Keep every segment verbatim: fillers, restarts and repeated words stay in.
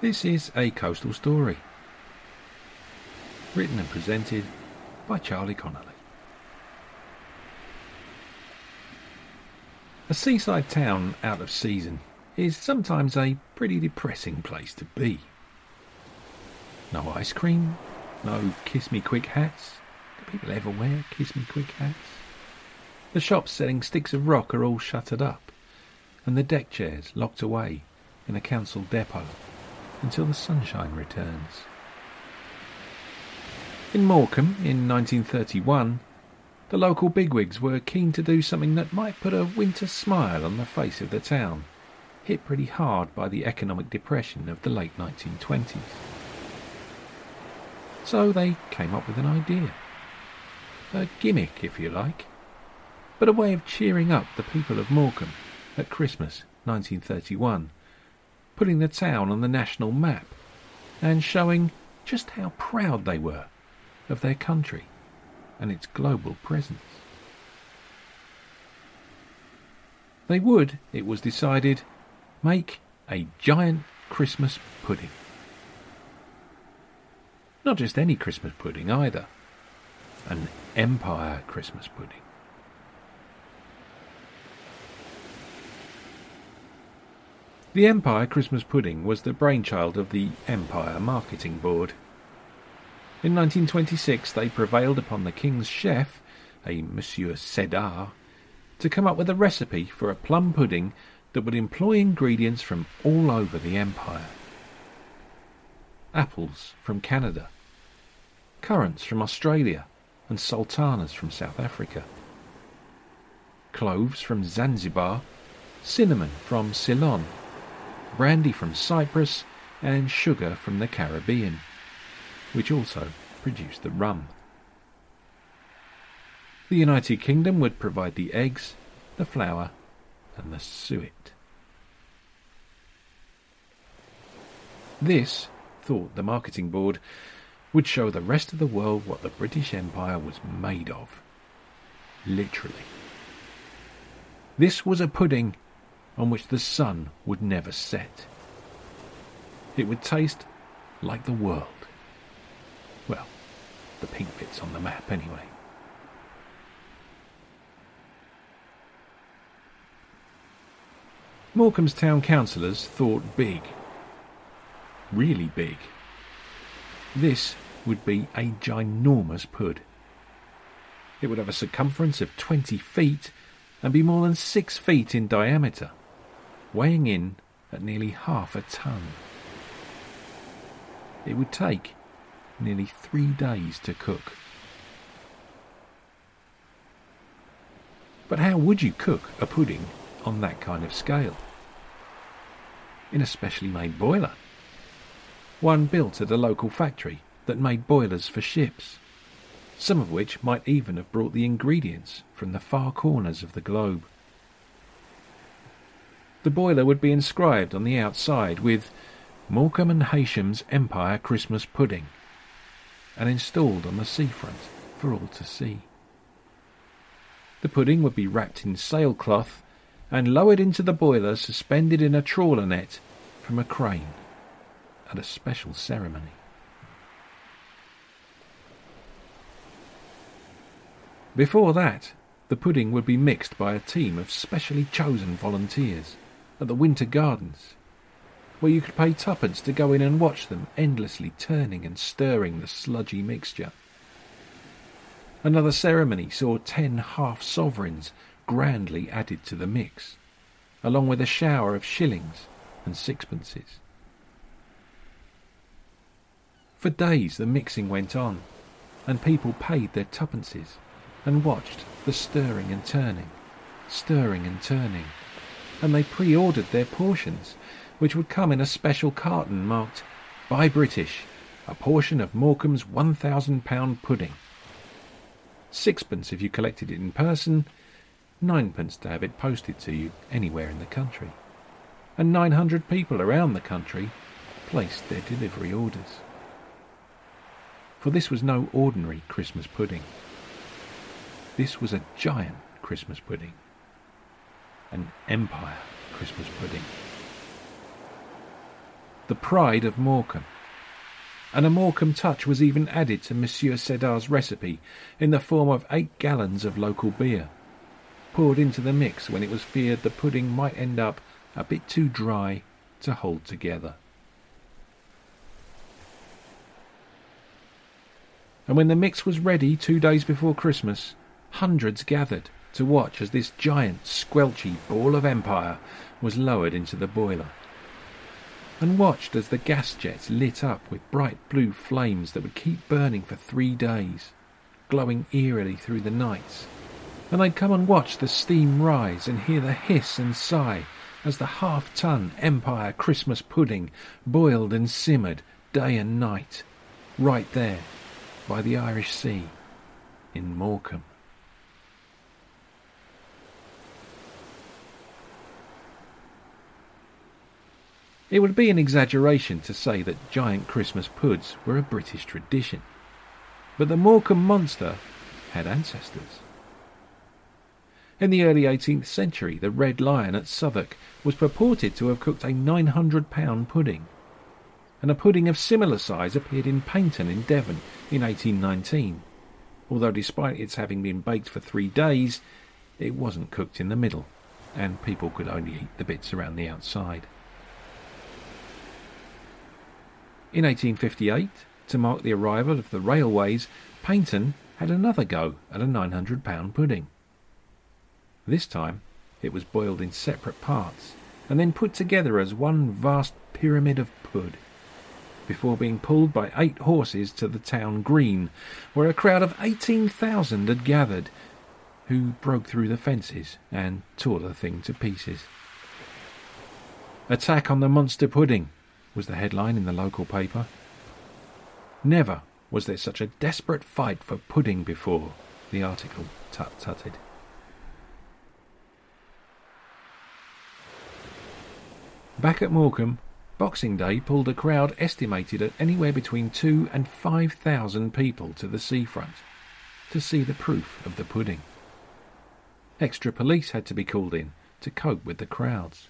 This is A Coastal Story, written and presented by Charlie Connolly. A seaside town out of season is sometimes a pretty depressing place to be. No ice cream, no Kiss Me Quick hats. Do people ever wear Kiss Me Quick hats? The shops selling sticks of rock are all shuttered up, and the deck chairs locked away in a council depot until the sunshine returns. In Morecambe in nineteen thirty-one, the local bigwigs were keen to do something that might put a winter smile on the face of the town, hit pretty hard by the economic depression of the late nineteen twenties. So they came up with an idea. A gimmick, if you like, but a way of cheering up the people of Morecambe at Christmas nineteen thirty-one, putting the town on the national map and showing just how proud they were of their country and its global presence. They would, it was decided, make a giant Christmas pudding. Not just any Christmas pudding either, an Empire Christmas pudding. The Empire Christmas pudding was the brainchild of the Empire Marketing Board. In nineteen twenty-six they prevailed upon the King's chef, a Monsieur Cédar, to come up with a recipe for a plum pudding that would employ ingredients from all over the Empire. Apples from Canada, currants from Australia and sultanas from South Africa, cloves from Zanzibar, cinnamon from Ceylon, brandy from Cyprus and sugar from the Caribbean, which also produced the rum. The United Kingdom would provide the eggs, the flour and the suet. This, thought the marketing board, would show the rest of the world what the British Empire was made of. Literally. This was a pudding on which the sun would never set. It would taste like the world. Well, the pink bits on the map anyway. Morecambe's town councillors thought big. Really big. This would be a ginormous pud. It would have a circumference of twenty feet and be more than six feet in diameter, weighing in at nearly half a ton. It would take nearly three days to cook. But how would you cook a pudding on that kind of scale? In a specially made boiler. One built at a local factory that made boilers for ships, some of which might even have brought the ingredients from the far corners of the globe. The boiler would be inscribed on the outside with Morecambe and Haysham's Empire Christmas Pudding, and installed on the seafront for all to see. The pudding would be wrapped in sailcloth and lowered into the boiler suspended in a trawler net from a crane at a special ceremony. Before that, the pudding would be mixed by a team of specially chosen volunteers at the Winter Gardens, where you could pay twopence to go in and watch them endlessly turning and stirring the sludgy mixture. Another ceremony saw ten half-sovereigns grandly added to the mix, along with a shower of shillings and sixpences. For days the mixing went on, and people paid their tuppences and watched the stirring and turning, stirring and turning, and they pre-ordered their portions, which would come in a special carton marked, "By British, a portion of Morecambe's one thousand pound pudding." Sixpence if you collected it in person, ninepence to have it posted to you anywhere in the country. And nine hundred people around the country placed their delivery orders. For this was no ordinary Christmas pudding. This was a giant Christmas pudding. An Empire Christmas pudding. the pride of Morecambe. And a Morecambe touch was even added to Monsieur Sédar's recipe in the form of eight gallons of local beer, poured into the mix when it was feared the pudding might end up a bit too dry to hold together. And when the mix was ready two days before Christmas, hundreds gathered to watch as this giant, squelchy ball of empire was lowered into the boiler, and watched as the gas jets lit up with bright blue flames that would keep burning for three days, glowing eerily through the nights. And they'd come and watch the steam rise and hear the hiss and sigh as the half-ton Empire Christmas pudding boiled and simmered day and night, right there by the Irish Sea in Morecambe. It would be an exaggeration to say that giant Christmas puds were a British tradition, but the Morecambe monster had ancestors. In the early eighteenth century, the Red Lion at Southwark was purported to have cooked a nine hundred pound pudding, and a pudding of similar size appeared in Paignton in Devon in eighteen nineteen, although despite its having been baked for three days, it wasn't cooked in the middle, and people could only eat the bits around the outside. In eighteen fifty-eight, to mark the arrival of the railways, Paignton had another go at a nine hundred pound pudding. This time it was boiled in separate parts and then put together as one vast pyramid of pud, before being pulled by eight horses to the town green, where a crowd of eighteen thousand had gathered, who broke through the fences and tore the thing to pieces. "Attack on the monster pudding," was the headline in the local paper. Never was there such a desperate fight for pudding before, the article tut-tutted. Back at Morecambe, Boxing Day pulled a crowd estimated at anywhere between two and five thousand people to the seafront to see the proof of the pudding. Extra police had to be called in to cope with the crowds.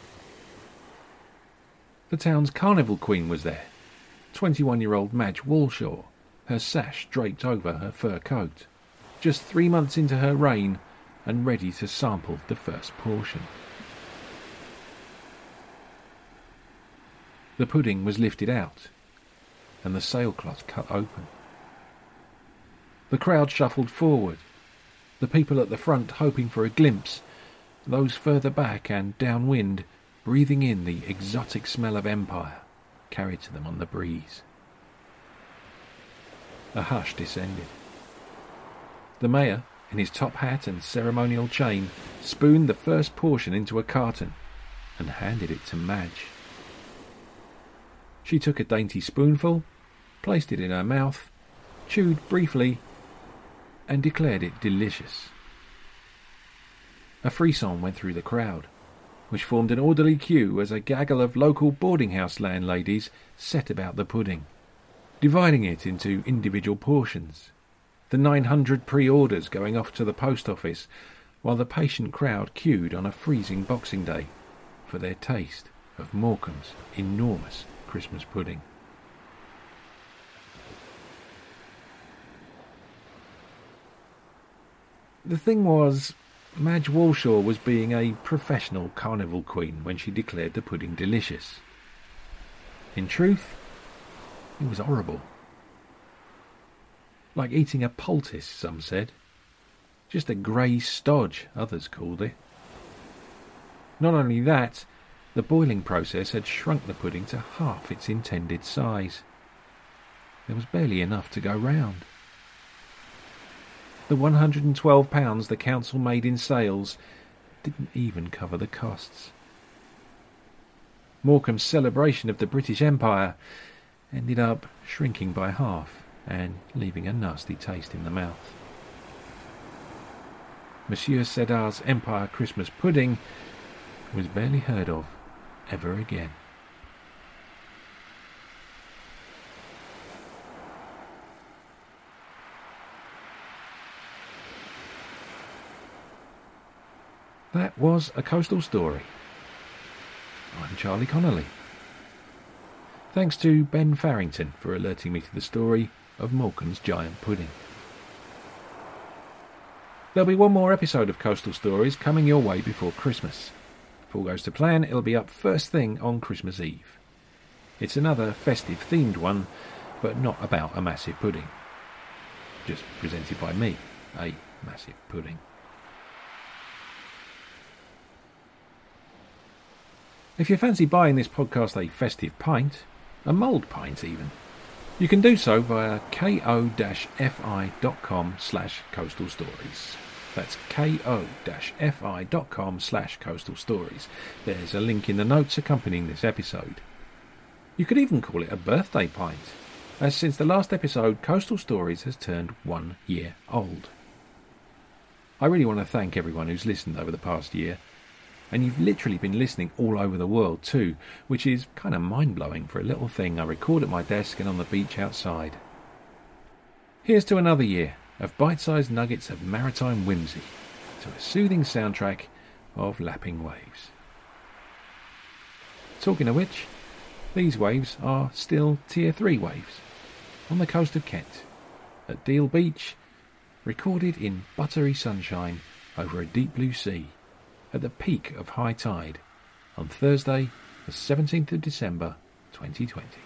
The town's carnival queen was there, twenty-one-year-old Madge Walshaw, her sash draped over her fur coat, just three months into her reign and ready to sample the first portion. The pudding was lifted out, and the sailcloth cut open. The crowd shuffled forward, the people at the front hoping for a glimpse, those further back and downwind breathing in the exotic smell of empire carried to them on the breeze. A hush descended. The mayor, in his top hat and ceremonial chain, spooned the first portion into a carton and handed it to Madge. She took a dainty spoonful, placed it in her mouth, chewed briefly, and declared it delicious. A frisson went through the crowd, which formed an orderly queue as a gaggle of local boarding-house landladies set about the pudding, dividing it into individual portions, the nine hundred pre-orders going off to the post office, while the patient crowd queued on a freezing Boxing Day for their taste of Morecambe's enormous Christmas pudding. The thing was, Madge Walshaw was being a professional carnival queen when she declared the pudding delicious. In truth, it was horrible. Like eating a poultice, some said. Just a grey stodge, others called it. Not only that, the boiling process had shrunk the pudding to half its intended size. There was barely enough to go round. The one hundred and twelve pounds the council made in sales didn't even cover the costs. Morecambe's celebration of the British Empire ended up shrinking by half and leaving a nasty taste in the mouth. Monsieur Sédar's Empire Christmas pudding was barely heard of ever again. That was A Coastal Story. I'm Charlie Connolly. Thanks to Ben Farrington for alerting me to the story of Morecambe's giant pudding. There'll be one more episode of Coastal Stories coming your way before Christmas. If all goes to plan, it'll be up first thing on Christmas Eve. It's another festive themed one, but not about a massive pudding. Just presented by me, a massive pudding. If you fancy buying this podcast a festive pint, a mulled pint even, you can do so via ko-fi.com slash coastal stories. That's ko-fi.com slash coastal stories. There's a link in the notes accompanying this episode. You could even call it a birthday pint, as since the last episode, Coastal Stories has turned one year old. I really want to thank everyone who's listened over the past year, and you've literally been listening all over the world too, which is kind of mind-blowing for a little thing I record at my desk and on the beach outside. Here's to another year of bite-sized nuggets of maritime whimsy, to a soothing soundtrack of lapping waves. Talking of which, these waves are still Tier three waves, on the coast of Kent, at Deal Beach, recorded in buttery sunshine over a deep blue sea, at the peak of high tide, on Thursday, the seventeenth of December, twenty twenty.